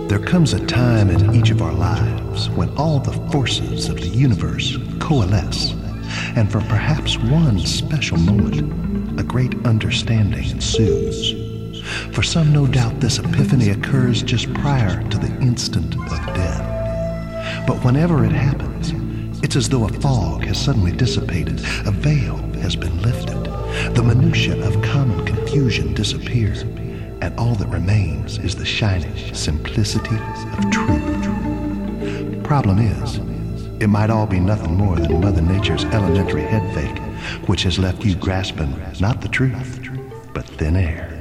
There comes a time in each of our lives when all the forces of the universe coalesce, and for perhaps one special moment, a great understanding ensues. For some, no doubt, this epiphany occurs just prior to the instant of death. But whenever it happens, it's as though a fog has suddenly dissipated, a veil has been lifted, the minutiae of common confusion disappear, and all that remains is the shining simplicity of truth. Problem is, it might all be nothing more than Mother Nature's elementary head fake, which has left you grasping not the truth, but thin air.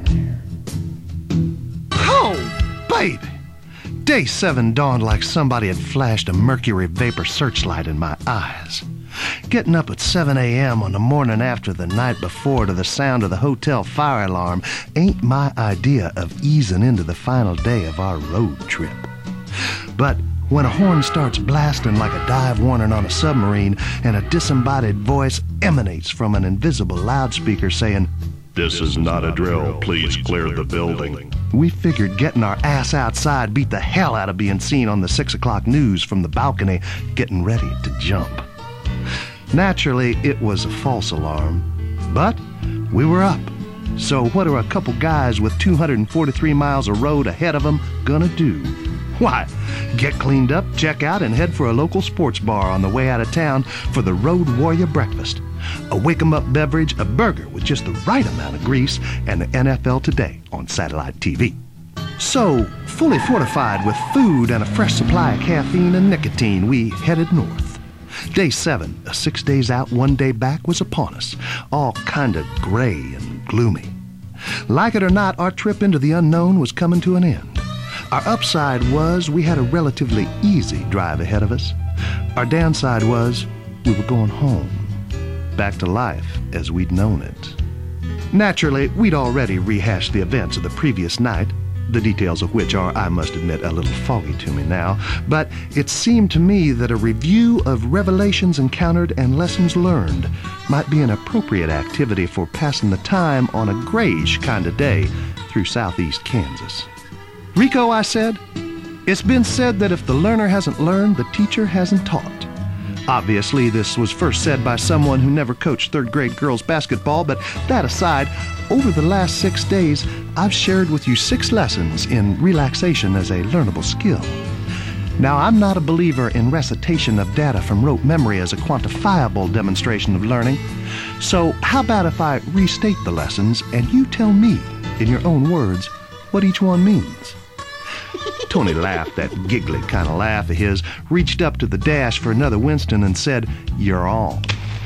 Oh, baby! Day 7 dawned like somebody had flashed a mercury vapor searchlight in my eyes. Getting up at 7 a.m. on the morning after the night before to the sound of the hotel fire alarm ain't my idea of easing into the final day of our road trip. But when a horn starts blasting like a dive warning on a submarine and a disembodied voice emanates from an invisible loudspeaker saying, "This is not a drill. Please clear the building," we figured getting our ass outside beat the hell out of being seen on the 6 o'clock news from the balcony getting ready to jump. Naturally, it was a false alarm, but we were up. So what are a couple guys with 243 miles of road ahead of them gonna do? Why, get cleaned up, check out, and head for a local sports bar on the way out of town for the Road Warrior breakfast. A wake-em-up beverage, a burger with just the right amount of grease, and the NFL Today on satellite TV. So, fully fortified with food and a fresh supply of caffeine and nicotine, we headed north. Day 7, a 6 days out, 1 day back, was upon us, all kind of gray and gloomy. Like it or not, our trip into the unknown was coming to an end. Our upside was we had a relatively easy drive ahead of us. Our downside was we were going home, back to life as we'd known it. Naturally, we'd already rehashed the events of the previous night, the details of which are, I must admit, a little foggy to me now, but it seemed to me that a review of revelations encountered and lessons learned might be an appropriate activity for passing the time on a grayish kind of day through southeast Kansas. "Rico," I said, "it's been said that if the learner hasn't learned, the teacher hasn't taught." Obviously, this was first said by someone who never coached third-grade girls basketball, but that aside, over the last 6 days, I've shared with you 6 lessons in relaxation as a learnable skill. Now, I'm not a believer in recitation of data from rote memory as a quantifiable demonstration of learning, so how about if I restate the lessons and you tell me, in your own words, what each one means? Tony laughed, that giggly kind of laugh of his, reached up to the dash for another Winston and said, "You're on."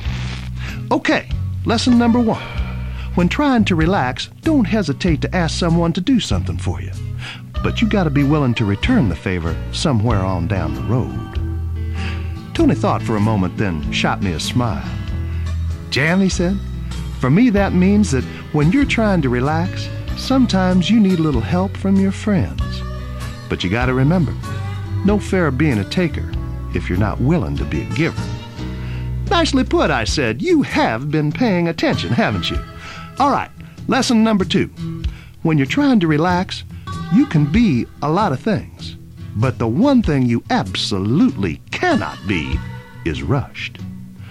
Okay, lesson number 1. When trying to relax, don't hesitate to ask someone to do something for you. But you gotta be willing to return the favor somewhere on down the road. Tony thought for a moment, then shot me a smile. "Jan," he said, "for me that means that when you're trying to relax, sometimes you need a little help from your friends. But you gotta remember, no fair being a taker if you're not willing to be a giver." "Nicely put," I said. "You have been paying attention, haven't you? All right, lesson number 2. When you're trying to relax, you can be a lot of things. But the one thing you absolutely cannot be is rushed."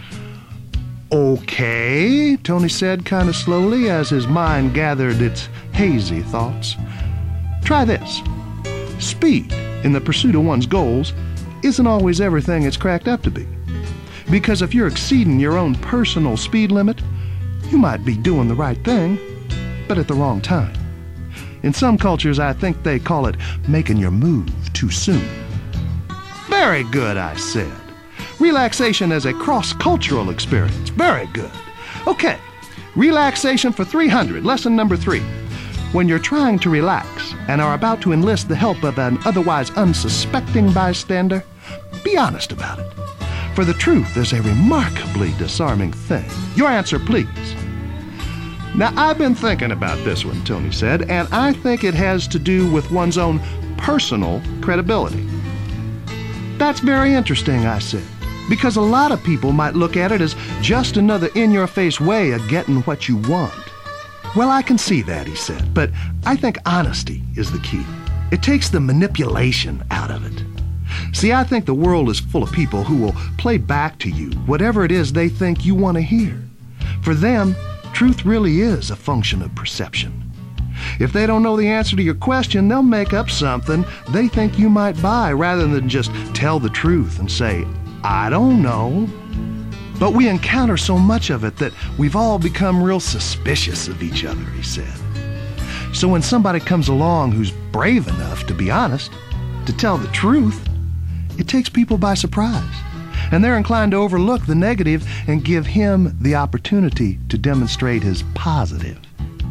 "Okay," Tony said kind of slowly as his mind gathered its hazy thoughts. "Try this. Speed in the pursuit of one's goals isn't always everything it's cracked up to be. Because if you're exceeding your own personal speed limit, you might be doing the right thing, but at the wrong time. In some cultures, I think they call it making your move too soon." "Very good," I said. "Relaxation as a cross-cultural experience. Very good. Okay, relaxation for 300, lesson number 3. When you're trying to relax and are about to enlist the help of an otherwise unsuspecting bystander, be honest about it. For the truth is a remarkably disarming thing. Your answer, please." "Now, I've been thinking about this one," Tony said, "and I think it has to do with one's own personal credibility." "That's very interesting," I said, "because a lot of people might look at it as just another in-your-face way of getting what you want." "Well, I can see that," he said, "but I think honesty is the key. It takes the manipulation out of it. See, I think the world is full of people who will play back to you whatever it is they think you want to hear. For them, truth really is a function of perception. If they don't know the answer to your question, they'll make up something they think you might buy rather than just tell the truth and say, I don't know. But we encounter so much of it that we've all become real suspicious of each other, he said. So when somebody comes along who's brave enough to be honest, to tell the truth, it takes people by surprise. And they're inclined to overlook the negative and give him the opportunity to demonstrate his positive.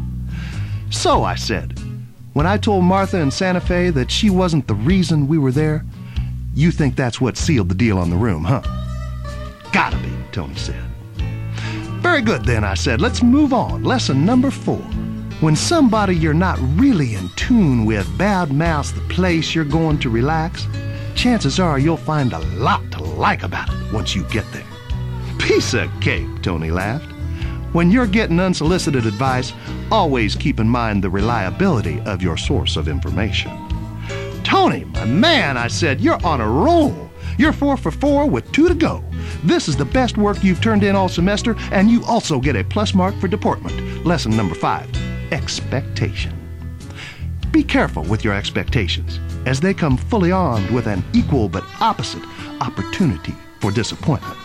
So, I said, when I told Martha in Santa Fe that she wasn't the reason we were there, you think that's what sealed the deal on the room, huh? Gotta be, Tony said. Very good then, I said. Let's move on. Lesson number 4. When somebody you're not really in tune with badmouths the place you're going to relax, chances are you'll find a lot to like about it once you get there. Piece of cake, Tony laughed. When you're getting unsolicited advice, always keep in mind the reliability of your source of information. Tony, my man, I said, you're on a roll. You're 4 for 4 with 2 to go. This is the best work you've turned in all semester, and you also get a plus mark for deportment. Lesson number 5, expectation. Be careful with your expectations, as they come fully armed with an equal but opposite opportunity for disappointment.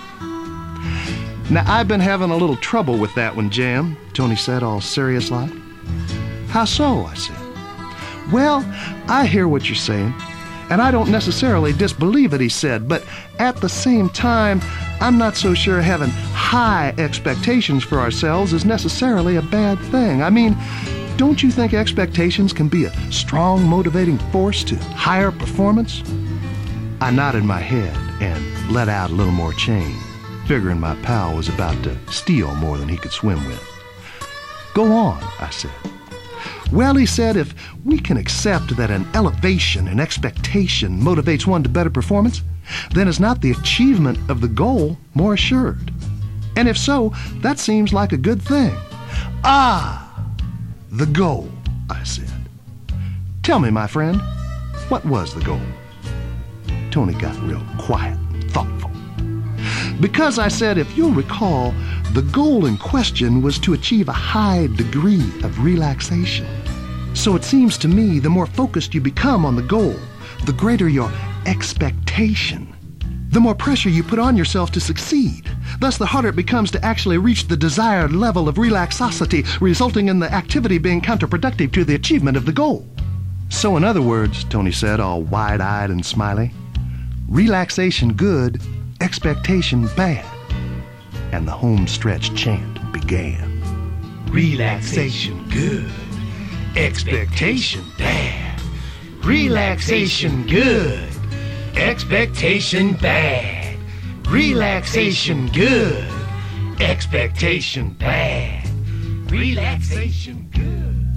Now, I've been having a little trouble with that one, Jam, Tony said, all serious-like. How so? I said. Well, I hear what you're saying, and I don't necessarily disbelieve it, he said, but at the same time, I'm not so sure having high expectations for ourselves is necessarily a bad thing. I mean, don't you think expectations can be a strong motivating force to higher performance? I nodded my head and let out a little more chain, figuring my pal was about to steal more than he could swim with. Go on, I said. Well, he said, if we can accept that an elevation in expectation motivates one to better performance, then is not the achievement of the goal more assured? And if so, that seems like a good thing. Ah, the goal, I said. Tell me, my friend, what was the goal? Tony got real quiet and thoughtful. Because I said, if you'll recall, the goal in question was to achieve a high degree of relaxation. So it seems to me the more focused you become on the goal, the greater your expectation, the more pressure you put on yourself to succeed. Thus, the harder it becomes to actually reach the desired level of relaxosity, resulting in the activity being counterproductive to the achievement of the goal. So in other words, Tony said, all wide-eyed and smiley, relaxation good, expectation bad. And the home stretch chant began. Relaxation good, expectation bad. Relaxation good, expectation bad. Relaxation good, expectation bad. Relaxation good.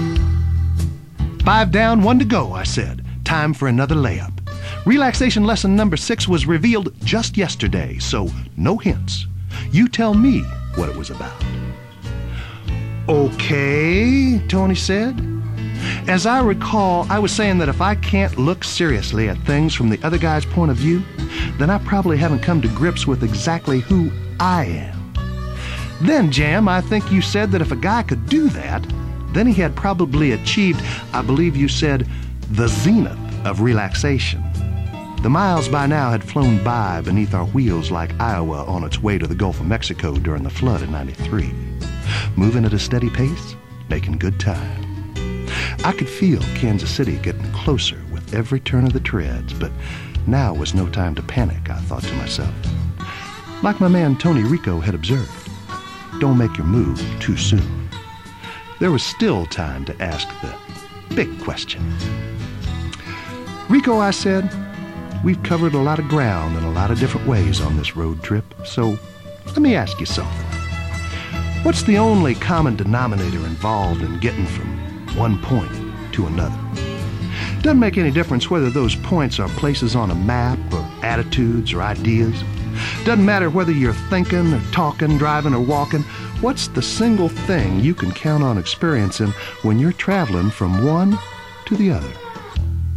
5 down, 1 to go, I said. Time for another layup. Relaxation lesson number 6 was revealed just yesterday, so no hints. You tell me what it was about. Okay, Tony said. As I recall, I was saying that if I can't look seriously at things from the other guy's point of view, then I probably haven't come to grips with exactly who I am. Then, Jam, I think you said that if a guy could do that, then he had probably achieved, I believe you said, the zenith of relaxation. The miles by now had flown by beneath our wheels like Iowa on its way to the Gulf of Mexico during the flood in '93. Moving at a steady pace, making good time. I could feel Kansas City getting closer with every turn of the treads, but now was no time to panic, I thought to myself. Like my man Tony Rico had observed, don't make your move too soon. There was still time to ask the big question. Rico, I said, we've covered a lot of ground in a lot of different ways on this road trip, so let me ask you something. What's the only common denominator involved in getting from one point to another? Doesn't make any difference whether those points are places on a map or attitudes or ideas. Doesn't matter whether you're thinking or talking, driving or walking. What's the single thing you can count on experiencing when you're traveling from one to the other?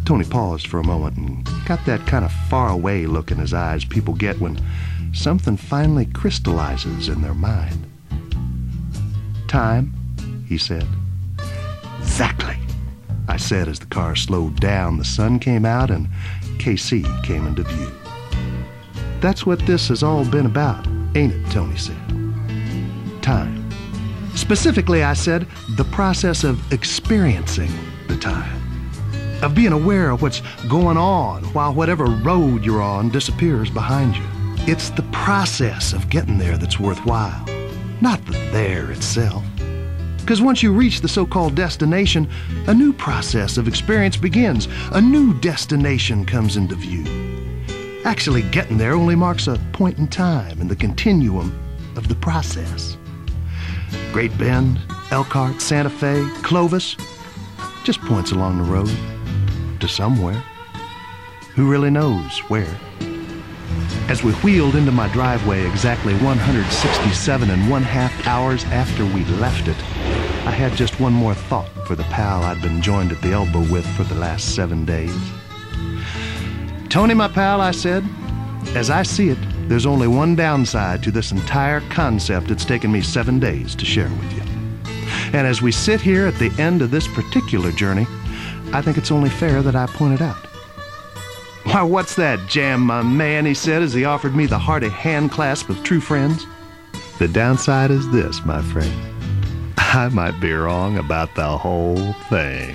Tony paused for a moment and got that kind of far-away look in his eyes people get when something finally crystallizes in their mind. "Time," he said. "Exactly," I said as the car slowed down, the sun came out, and KC came into view. "That's what this has all been about, ain't it?" Tony said. "Time. Specifically," I said, "the process of experiencing the time. Of being aware of what's going on while whatever road you're on disappears behind you. It's the process of getting there that's worthwhile, not the there itself. Because once you reach the so-called destination, a new process of experience begins. A new destination comes into view. Actually getting there only marks a point in time in the continuum of the process. Great Bend, Elkhart, Santa Fe, Clovis, just points along the road to somewhere. Who really knows where?" As we wheeled into my driveway exactly 167 1/2 hours after we left it, I had just one more thought for the pal I'd been joined at the elbow with for the last 7 days. "Tony, my pal," I said, "as I see it, there's only one downside to this entire concept it's taken me 7 days to share with you. And as we sit here at the end of this particular journey, I think it's only fair that I point it out." "Why, what's that, Jam, my man?" he said as he offered me the hearty hand clasp of true friends. "The downside is this, my friend. I might be wrong about the whole thing."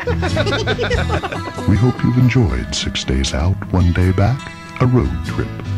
We hope you've enjoyed 6 Days Out, 1 Day Back, a road trip.